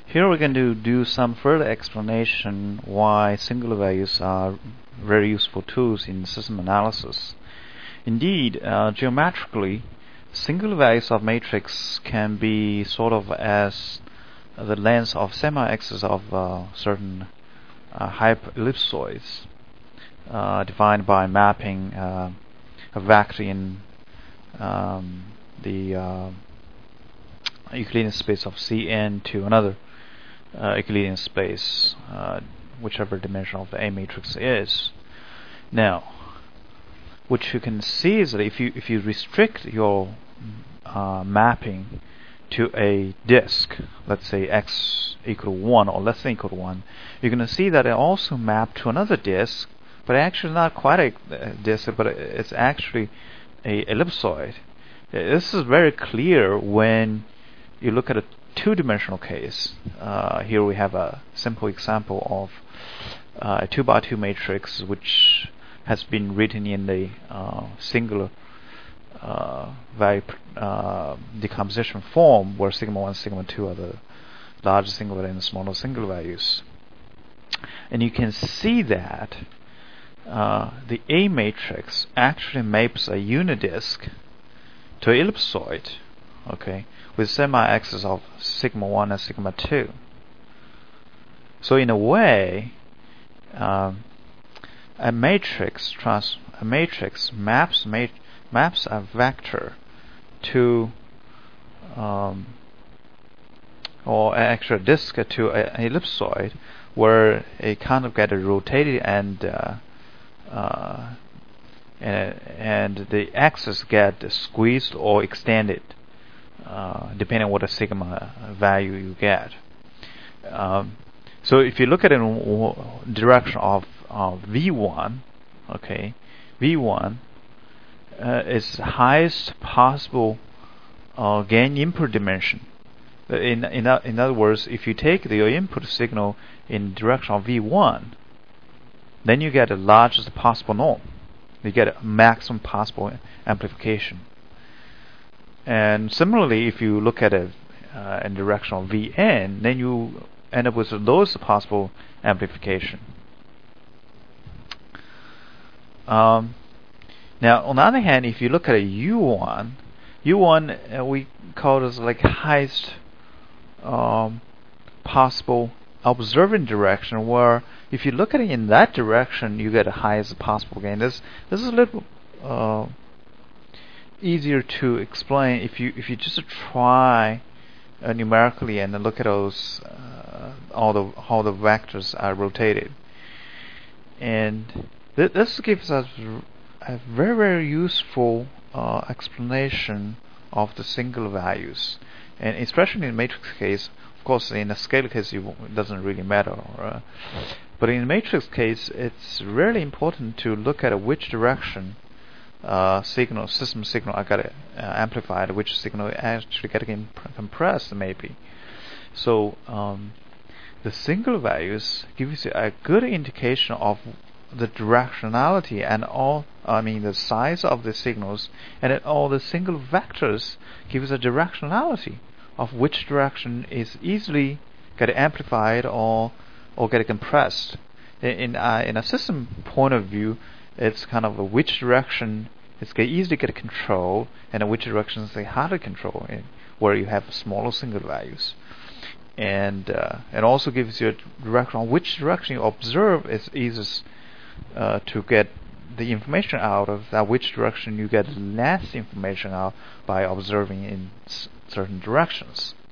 Here we're going to do some further explanation why singular values are very useful tools in system analysis. Indeed, geometrically, singular values of matrix can be sort of as the length of semi-axis of certain hyperellipsoids, defined by mapping a vector in the Euclidean space of Cn to another Euclidean space, whichever dimension of the A matrix is. Now, what you can see is that if you restrict your mapping to a disk, let's say x equal 1 or less than equal to 1, you're going to see that it also mapped to another disk, but actually not quite a disk, but it's actually a ellipsoid. This is very clear when you look at a two-dimensional case. Here we have a simple example of a 2x2 matrix which has been written in the singular value decomposition form, where sigma 1 and sigma 2 are the larger singular and the smaller singular values. And you can see that the A matrix actually maps a unidisk to an ellipsoid, okay, with semi-axis of sigma 1 and sigma 2. So in a way, a matrix maps a vector to or actually a disk to an ellipsoid, where it kind of get rotated and the axis get squeezed or extended, depending on what a sigma value you get. So if you look at it in direction of V1, okay, V1 is highest possible gain input dimension. In other words, if you take your input signal in direction of V1, then you get the largest possible norm. You get a maximum possible amplification. And similarly, if you look at it in direction of Vn, then you end up with the lowest possible amplification. Now, on the other hand, if you look at a U1 we call this like highest possible observing direction, where if you look at it in that direction, you get the highest possible gain. This is a little easier to explain if you just try numerically and look at those how the vectors are rotated. And this gives us a very, very useful explanation of the singular values, and especially in matrix case. Of course, in a scalar case, it doesn't really matter. But in a matrix case, it's really important to look at which direction system signal are getting amplified, which signal actually getting compressed, maybe. So the singular values gives you a good indication of the directionality and the size of the signals, and all the single vectors gives a directionality of which direction is easily get amplified or get compressed. In a system point of view, it's kind of which direction is easily get control, and which direction is hard to control, where you have smaller single values. And it also gives you a direction on which direction you observe is easiest to get the information out of, that which direction you get less information out by observing in certain directions.